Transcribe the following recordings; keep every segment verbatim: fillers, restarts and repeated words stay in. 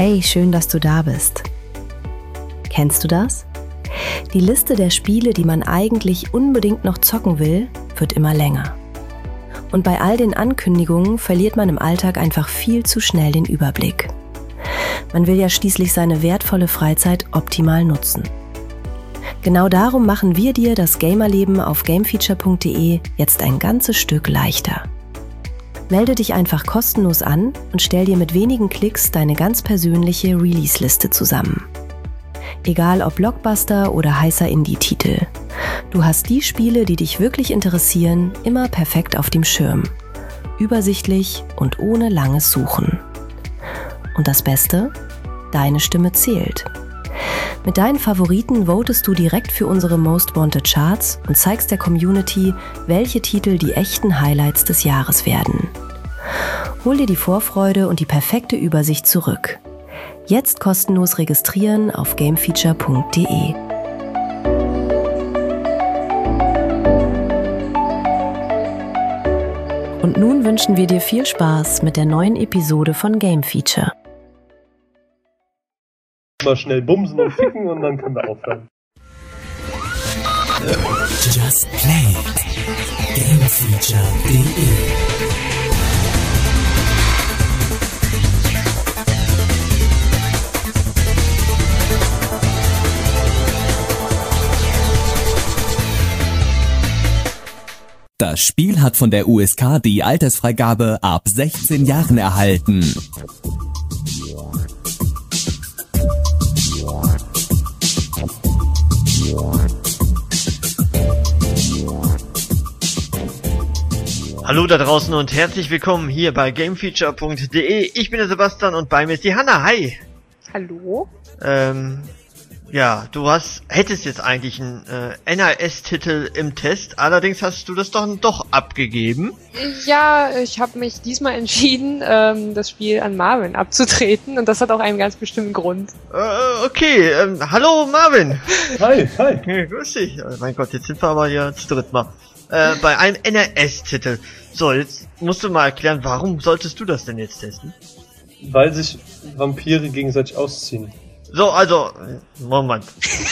Hey, schön, dass du da bist. Kennst du das? Die Liste der Spiele, die man eigentlich unbedingt noch zocken will, wird immer länger. Und bei all den Ankündigungen verliert man im Alltag einfach viel zu schnell den Überblick. Man will ja schließlich seine wertvolle Freizeit optimal nutzen. Genau darum machen wir dir das Gamerleben auf gamefeature punkt de jetzt ein ganzes Stück leichter. Melde dich einfach kostenlos an und stell dir mit wenigen Klicks deine ganz persönliche Release-Liste zusammen. Egal ob Blockbuster oder heißer Indie-Titel. Du hast die Spiele, die dich wirklich interessieren, immer perfekt auf dem Schirm. Übersichtlich und ohne langes Suchen. Und das Beste? Deine Stimme zählt. Mit deinen Favoriten votest du direkt für unsere Most Wanted Charts und zeigst der Community, welche Titel die echten Highlights des Jahres werden. Hol dir die Vorfreude und die perfekte Übersicht zurück. Jetzt kostenlos registrieren auf gamefeature punkt de. Und nun wünschen wir dir viel Spaß mit der neuen Episode von Game Feature. Mal schnell bumsen und ficken und dann können wir aufhören. Just Play it. gamefeature punkt de. Das Spiel hat von der U S K die Altersfreigabe ab sechzehn Jahren erhalten. Hallo da draußen und herzlich willkommen hier bei gamefeature punkt de. Ich bin der Sebastian und bei mir ist die Hanna. Hi! Hallo? Ähm, ja, du hast, hättest jetzt eigentlich einen äh, N R S-Titel im Test, allerdings hast du das doch, doch abgegeben. Ja, ich habe mich diesmal entschieden, ähm, das Spiel an Marvin abzutreten und das hat auch einen ganz bestimmten Grund. Äh, okay, ähm, hallo Marvin! Hi, hi! Ja, grüß dich! Oh mein Gott, jetzt sind wir aber hier zu dritt mal. Äh, bei einem N R S-Titel. So, jetzt musst du mal erklären, warum solltest du das denn jetzt testen? Weil sich Vampire gegenseitig ausziehen. So, also, Moment.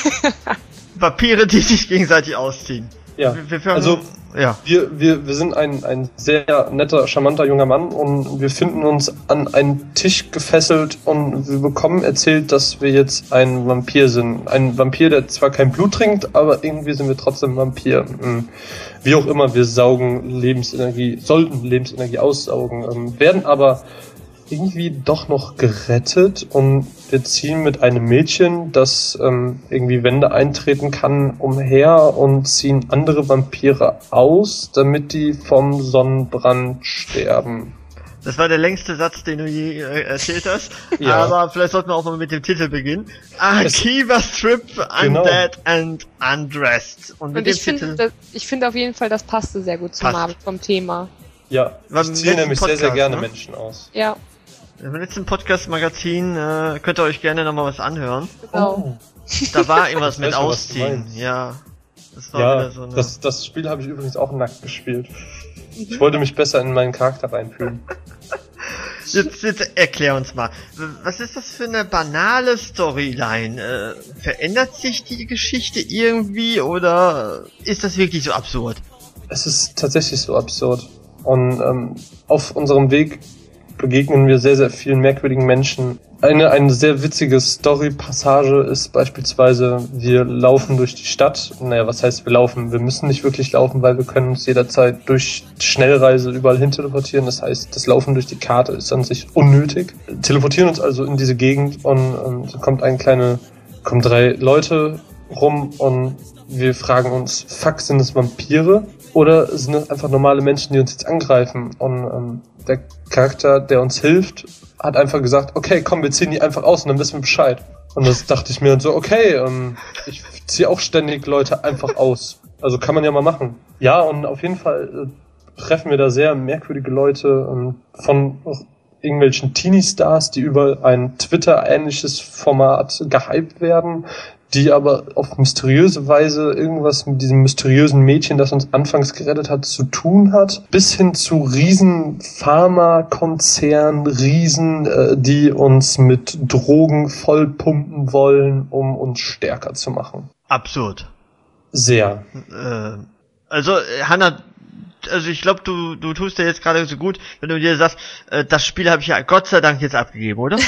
Vampire, die sich gegenseitig ausziehen. Ja, wir, wir also ja. wir, wir, wir sind ein, ein sehr netter, charmanter junger Mann und wir finden uns an einen Tisch gefesselt und wir bekommen erzählt, dass wir jetzt ein Vampir sind. Ein Vampir, der zwar kein Blut trinkt, aber irgendwie sind wir trotzdem Vampir. Wie auch immer, wir saugen Lebensenergie, sollten Lebensenergie aussaugen, werden aber irgendwie doch noch gerettet und wir ziehen mit einem Mädchen, das ähm, irgendwie Wände eintreten kann, umher und ziehen andere Vampire aus, damit die vom Sonnenbrand sterben. Das war der längste Satz, den du je äh, erzählt hast, ja. Aber vielleicht sollten wir auch mal mit dem Titel beginnen. Akiva Strip, genau. Undead and Undressed. Und, mit und dem ich finde find auf jeden Fall, das passte sehr gut zum Marvin vom Thema. Ja, ich ziehe nämlich Podcast, sehr, sehr gerne ne? Menschen aus. Ja. Im letzten Podcast-Magazin äh, könnt ihr euch gerne nochmal was anhören. Genau. Oh. Da war irgendwas mit weiß, Ausziehen. Ja, das war ja, wieder so eine... das, das Spiel habe ich übrigens auch nackt gespielt. Mhm. Ich wollte mich besser in meinen Charakter reinfühlen. Jetzt, jetzt erklär uns mal, was ist das für eine banale Storyline? Äh, verändert sich die Geschichte irgendwie oder ist das wirklich so absurd? Es ist tatsächlich so absurd. Und ähm, auf unserem Weg begegnen wir sehr, sehr vielen merkwürdigen Menschen. Eine, eine sehr witzige Story-Passage ist beispielsweise, wir laufen durch die Stadt. Naja, was heißt wir laufen? Wir müssen nicht wirklich laufen, weil wir können uns jederzeit durch Schnellreise überall hin teleportieren. Das heißt, das Laufen durch die Karte ist an sich unnötig. Teleportieren uns also in diese Gegend und ähm, so kommt eine kleine, kommen drei Leute rum und wir fragen uns, fuck, sind es Vampire? Oder sind es einfach normale Menschen, die uns jetzt angreifen? Und ähm, der Charakter, der uns hilft, hat einfach gesagt, okay, komm, wir ziehen die einfach aus und dann wissen wir Bescheid. Und das dachte ich mir dann so, okay, ähm, ich ziehe auch ständig Leute einfach aus. Also kann man ja mal machen. Ja, und auf jeden Fall äh, treffen wir da sehr merkwürdige Leute ähm, von irgendwelchen Teenie-Stars, die über ein Twitter-ähnliches Format gehypt werden, die aber auf mysteriöse Weise irgendwas mit diesem mysteriösen Mädchen, das uns anfangs gerettet hat, zu tun hat, bis hin zu riesen Pharmakonzernen, Riesen, äh, die uns mit Drogen vollpumpen wollen, um uns stärker zu machen. Absurd. Sehr. Äh, also, Hanna, also ich glaube, du du tust dir jetzt gerade so gut, wenn du dir sagst, äh, das Spiel habe ich ja Gott sei Dank jetzt abgegeben, oder?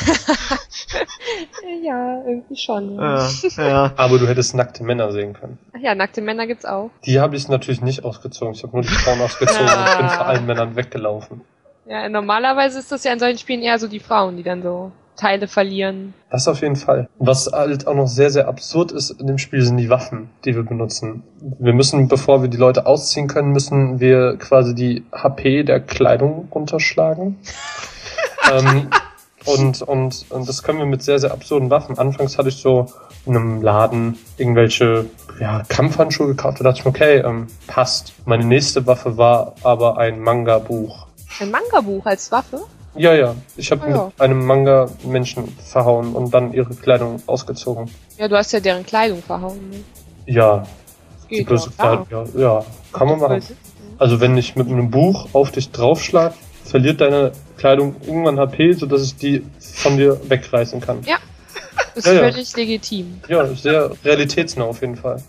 Ja, irgendwie schon. Ja. Ja, ja. Aber du hättest nackte Männer sehen können. Ach ja, nackte Männer gibt's auch. Die habe ich natürlich nicht ausgezogen. Ich habe nur die Frauen ausgezogen und bin vor allen Männern weggelaufen. Ja, normalerweise ist das ja in solchen Spielen eher so die Frauen, die dann so Teile verlieren. Das auf jeden Fall. Was halt auch noch sehr, sehr absurd ist in dem Spiel, sind die Waffen, die wir benutzen. Wir müssen, bevor wir die Leute ausziehen können, müssen wir quasi die H P der Kleidung runterschlagen. ähm, und, und, und das können wir mit sehr, sehr absurden Waffen. Anfangs hatte ich so in einem Laden irgendwelche ja, Kampfhandschuhe gekauft. Da dachte ich mir, okay, ähm, passt. Meine nächste Waffe war aber ein Manga-Buch. Ein Manga-Buch als Waffe? Ja, ja. Ich habe Oh ja. mit einem Manga Menschen verhauen und dann ihre Kleidung ausgezogen. Ja, du hast ja deren Kleidung verhauen. Ne? Ja. Das Die geht böse ja, Kleidung, ja. Ja, kann man machen. klar. Also wenn ich mit einem Buch auf dich draufschlag, verliert deine Kleidung irgendwann H P, sodass ich die von dir wegreißen kann. Ja, ist Ja, ja. völlig legitim. Ja, sehr realitätsnah auf jeden Fall.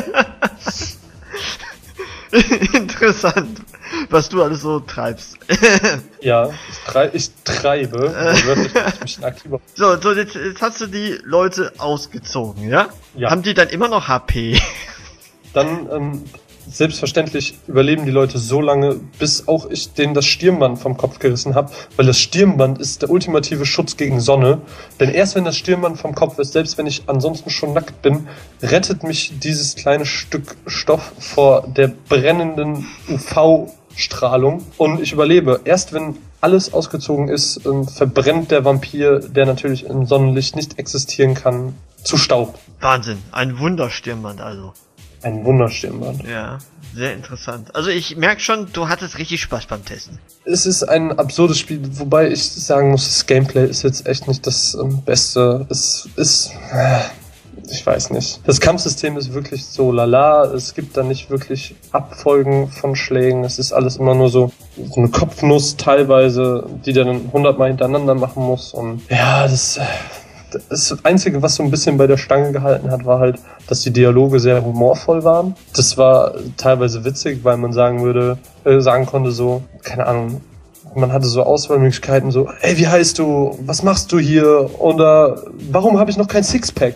Interessant, was du alles so treibst. Ja, ich, trei ich treibe. Also wirklich, ich mich aktiver. So, so jetzt, jetzt hast du die Leute ausgezogen, ja? Ja. Haben die dann immer noch H P? Dann, ähm, selbstverständlich überleben die Leute so lange, bis auch ich denen das Stirnband vom Kopf gerissen habe, weil das Stirnband ist der ultimative Schutz gegen Sonne. Denn erst wenn das Stirnband vom Kopf ist, selbst wenn ich ansonsten schon nackt bin, rettet mich dieses kleine Stück Stoff vor der brennenden U V-Strahlung und ich überlebe. Erst wenn alles ausgezogen ist, ähm, verbrennt der Vampir, der natürlich im Sonnenlicht nicht existieren kann, zu Staub. Wahnsinn, ein Wunderstirnband also. Ein Wunderstirnband. Ja, sehr interessant. Also ich merke schon, du hattest richtig Spaß beim Testen. Es ist ein absurdes Spiel, wobei ich sagen muss, das Gameplay ist jetzt echt nicht das ähm, Beste. Es ist, äh, ich weiß nicht. Das Kampfsystem ist wirklich so lala. Es gibt da nicht wirklich Abfolgen von Schlägen. Es ist alles immer nur so, so eine Kopfnuss teilweise, die der dann hundertmal hintereinander machen muss. Und ja, das... Äh, Das Einzige, was so ein bisschen bei der Stange gehalten hat, war halt, dass die Dialoge sehr humorvoll waren. Das war teilweise witzig, weil man sagen würde, äh, sagen konnte so, keine Ahnung, man hatte so Auswahlmöglichkeiten, so, ey, wie heißt du? Was machst du hier? Oder warum habe ich noch kein Sixpack?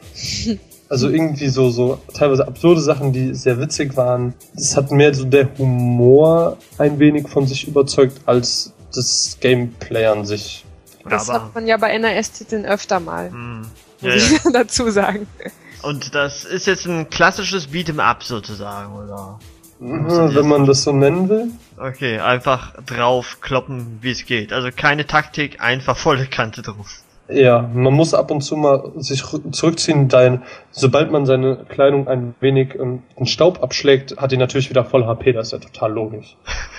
Also irgendwie so, so teilweise absurde Sachen, die sehr witzig waren. Es hat mehr so der Humor ein wenig von sich überzeugt, als das Gameplay an sich. Das Aber, hat man ja bei N R S-Titeln öfter mal, mh, muss ja, ich ja. dazu sagen. Und das ist jetzt ein klassisches Beat'em-up sozusagen, oder? Mhm, wenn man das so nennen will. Okay, einfach drauf kloppen, wie es geht. Also keine Taktik, einfach volle Kante drauf. Ja, man muss ab und zu mal sich rü- zurückziehen, denn sobald man seine Kleidung ein wenig ähm, den Staub abschlägt, hat die natürlich wieder voll H P, das ist ja total logisch.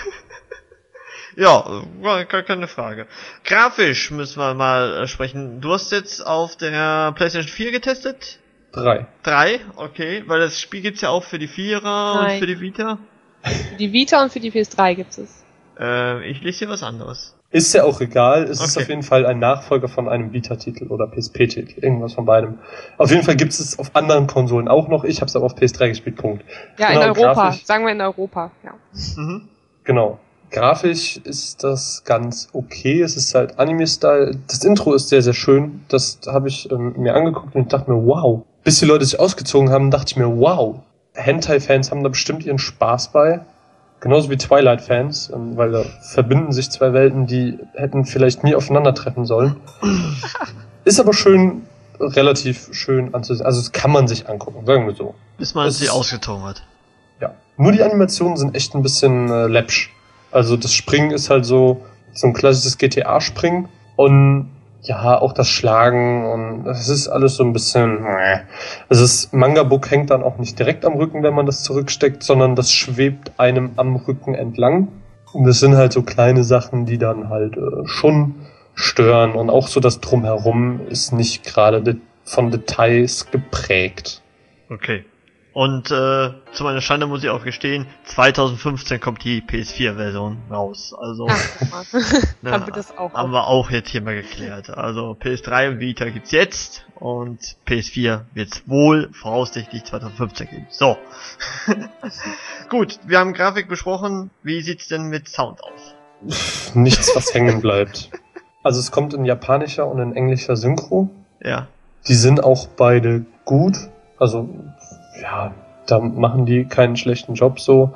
Ja, äh, ke- keine Frage. Grafisch müssen wir mal äh, sprechen. Du hast jetzt auf der PlayStation vier getestet? Drei. Drei? Okay, weil das Spiel gibt's ja auch für die Vierer Nein. und für die Vita. Für die Vita und für die P S drei gibt es. Äh, ich lese hier was anderes. Ist ja auch egal, es ist Okay. auf jeden Fall ein Nachfolger von einem Vita-Titel oder P S P-Titel, irgendwas von beidem. Auf jeden Fall gibt es auf anderen Konsolen auch noch, ich habe es aber auf P S drei gespielt, Punkt. Ja, Genau, in Europa. grafisch- Sagen wir in Europa, ja. Mhm. Genau. Grafisch ist das ganz okay, es ist halt Anime-Style. Das Intro ist sehr, sehr schön, das habe ich ähm, mir angeguckt und ich dachte mir, wow. Bis die Leute sich ausgezogen haben, dachte ich mir, wow. Hentai-Fans haben da bestimmt ihren Spaß bei. Genauso wie Twilight-Fans, ähm, weil da verbinden sich zwei Welten, die hätten vielleicht nie aufeinandertreffen sollen. Ist aber schön, relativ schön anzusehen. Also das kann man sich angucken, sagen wir so. Bis man Es sie ist- ausgezogen hat. Ja. Nur die Animationen sind echt ein bisschen äh, läppsch. Also das Springen ist halt so, so ein klassisches G T A-Springen. Und ja, auch das Schlagen und es ist alles so ein bisschen... äh. Also das Manga-Book hängt dann auch nicht direkt am Rücken, wenn man das zurücksteckt, sondern das schwebt einem am Rücken entlang. Und das sind halt so kleine Sachen, die dann halt äh, schon stören. Und auch so das Drumherum ist nicht gerade der von Details geprägt. Okay. Und äh, zu meiner Schande muss ich auch gestehen, zwanzig fünfzehn kommt die P S vier Version raus. Also Ach, guck mal. na, Haben wir das auch haben wir auch jetzt hier mal geklärt. Also P S drei und Vita gibt's jetzt und P S vier wird's wohl voraussichtlich zwanzig fünfzehn geben. So. Gut, wir haben Grafik besprochen. Wie sieht's denn mit Sound aus? Nichts, was hängen bleibt. Also es kommt in japanischer und in englischer Synchro. Ja. Die sind auch beide gut. Also, ja, da machen die keinen schlechten Job so.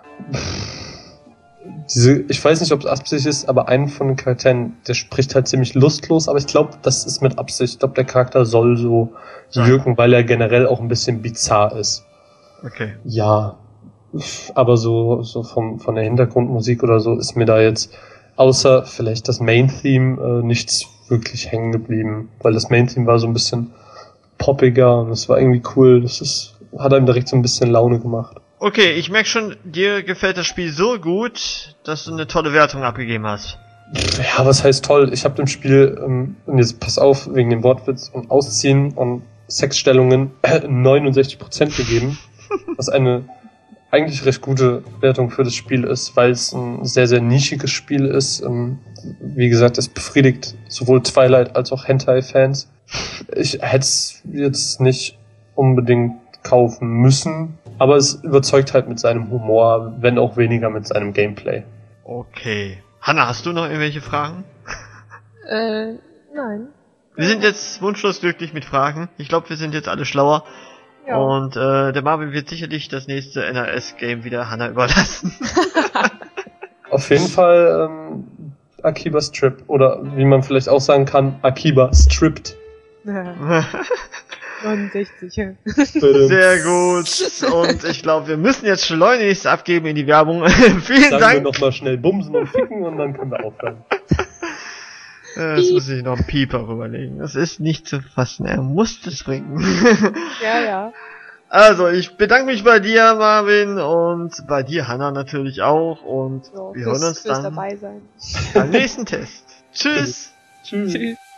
Diese, ich weiß nicht, ob es Absicht ist, aber einen von den Charakteren, der spricht halt ziemlich lustlos, aber ich glaube, das ist mit Absicht. Ich glaube, der Charakter soll so Sein. wirken, weil er generell auch ein bisschen bizarr ist. Okay. Ja, aber so, so vom, von der Hintergrundmusik oder so ist mir da jetzt, außer vielleicht das Main-Theme, äh, nichts wirklich hängen geblieben. Weil das Main-Theme war so ein bisschen poppiger und es war irgendwie cool. Das ist, hat einem direkt so ein bisschen Laune gemacht. Okay, ich merke schon, dir gefällt das Spiel so gut, dass du eine tolle Wertung abgegeben hast. Ja, was heißt toll? Ich habe dem Spiel, ähm, und jetzt pass auf, wegen dem Wortwitz und Ausziehen und Sexstellungen äh, neunundsechzig Prozent gegeben. Was eine eigentlich recht gute Wertung für das Spiel ist, weil es ein sehr, sehr nischiges Spiel ist. Ähm, wie gesagt, es befriedigt sowohl Twilight als auch Hentai-Fans. Ich hätte es jetzt nicht unbedingt kaufen müssen, aber es überzeugt halt mit seinem Humor, wenn auch weniger mit seinem Gameplay. Okay. Hanna, hast du noch irgendwelche Fragen? Äh, nein. Wir sind jetzt wunschlos glücklich mit Fragen. Ich glaube, wir sind jetzt alle schlauer. Ja. Und äh, der Marvin wird sicherlich das nächste N R S-Game wieder Hanna überlassen. Auf jeden Fall ähm, Akiba Strip. Oder wie man vielleicht auch sagen kann, Akiba Stripped. neunundsechzig, ja. Sehr gut. Und ich glaube, wir müssen jetzt schleunigst abgeben in die Werbung. Vielen Sagen Dank. wir nochmal schnell bumsen und ficken und dann können wir aufhören. Äh, Das muss ich noch einen Pieper rüberlegen. Das ist nicht zu fassen. Er muss das bringen. Ja, ja. Also, ich bedanke mich bei dir, Marvin, und bei dir, Hanna, natürlich auch. Und So, wir fürs, hören uns fürs dann dabei sein. beim nächsten Test. Tschüss. Tschüss. Tschüss.